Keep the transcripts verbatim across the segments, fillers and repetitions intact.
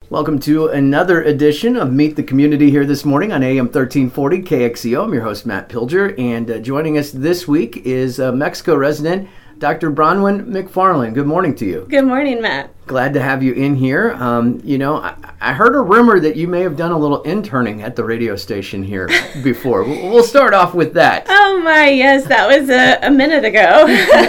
Welcome to another edition of Meet the Community here this morning on A M thirteen forty K X E O. I'm your host, Matt Pilger, and uh, joining us this week is uh, Mexico resident Doctor Bronwyn McFarland. Good morning to you. Good morning, Matt. Glad to have you in here. Um, you know, I, I heard a rumor that you may have done a little interning at the radio station here before. We'll start off with that. Oh my, yes, that was a, a minute ago,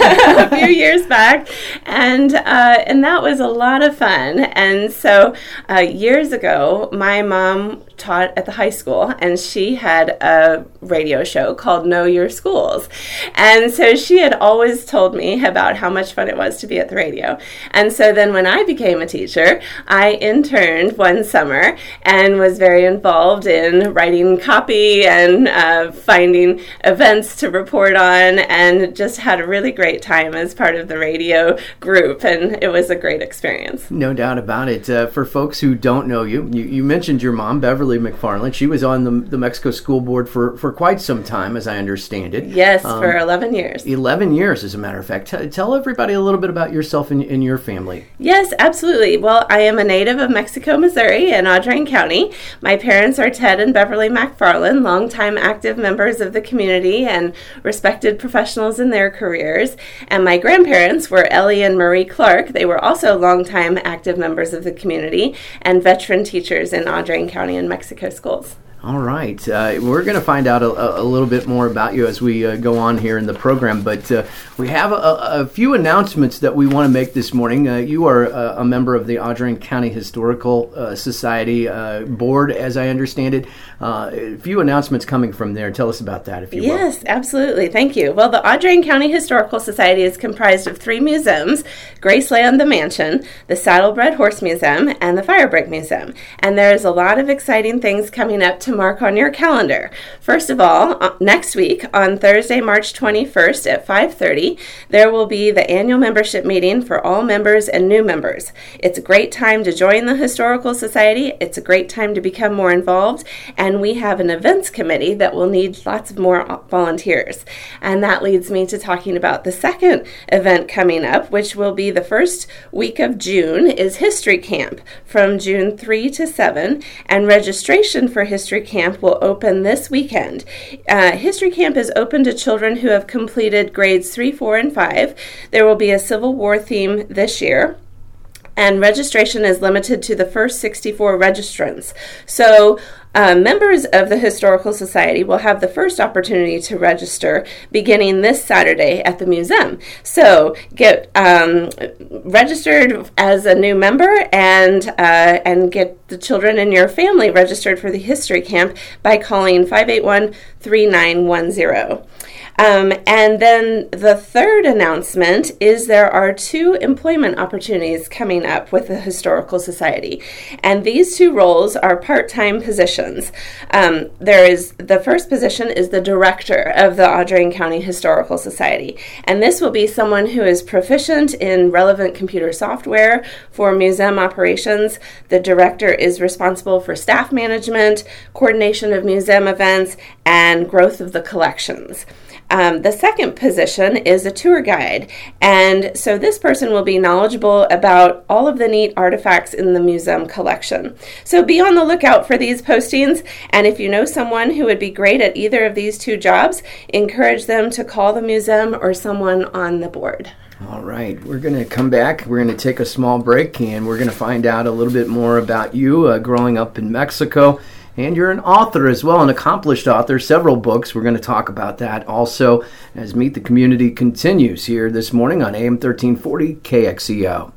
a few years back, and uh, and that was a lot of fun. And so uh, years ago, my mom taught at the high school, and she had a radio show called Know Your Schools. And so she had always told me about how much fun it was to be at the radio. And so then when I became a teacher, I interned one summer and was very involved in writing copy and uh, finding events to report on, and just had a really great time as part of the radio group, and it was a great experience. No doubt about it. Uh, for folks who don't know you, you, you mentioned your mom, Beverly McFarland. She was on the, the Mexico School Board for, for quite some time, as I understand it. Yes, um, for eleven years. eleven years, as a matter of fact. T- tell everybody a little bit about yourself and, and your family. Yes, absolutely. Well, I am a native of Mexico, Missouri, in Audrain County. My parents are Ted and Beverly McFarland, longtime active members of the community and respected professionals in their careers. And my grandparents were Ellie and Marie Clark. They were also longtime active members of the community and veteran teachers in Audrain County and Mexico schools. All right. Uh, we're going to find out a, a little bit more about you as we uh, go on here in the program, but uh, we have a, a few announcements that we want to make this morning. Uh, you are a, a member of the Audrain County Historical uh, Society uh, Board, as I understand it. Uh, a few announcements coming from there. Tell us about that, if you will. Yes, absolutely. Thank you. Well, the Audrain County Historical Society is comprised of three museums: Graceland the Mansion, the Saddlebred Horse Museum, and the Firebrick Museum. And there's a lot of exciting things coming up to mark on your calendar. First of all, next week on Thursday, March twenty-first at five thirty, there will be the annual membership meeting for all members and new members. It's a great time to join the Historical Society. It's a great time to become more involved, and we have an events committee that will need lots of more volunteers. And that leads me to talking about the second event coming up, which will be the first week of June, is History Camp from June third to seventh, and registration for History Camp will open this weekend. Uh, History Camp is open to children who have completed grades three, four, and five. There will be a Civil War theme this year, and registration is limited to the first sixty-four registrants. So uh, members of the Historical Society will have the first opportunity to register beginning this Saturday at the museum. So get um, registered as a new member, and uh, and get the children in your family registered for the History Camp by calling five eight one, three nine one zero. Um, and then the third announcement is there are two employment opportunities coming up with the Historical Society. And these two roles are part-time positions. Um, there is the first position is the director of the Audrain County Historical Society. And this will be someone who is proficient in relevant computer software for museum operations. The director is responsible for staff management, coordination of museum events, and growth of the collections. Um, the second position is a tour guide, and so this person will be knowledgeable about all of the neat artifacts in the museum collection. So be on the lookout for these postings, and if you know someone who would be great at either of these two jobs, encourage them to call the museum or someone on the board. All right, we're going to come back. We're going to take a small break, and we're going to find out a little bit more about you uh, growing up in Mexico. And you're an author as well, an accomplished author, several books. We're going to talk about that also as Meet the Community continues here this morning on A M thirteen forty K X E O.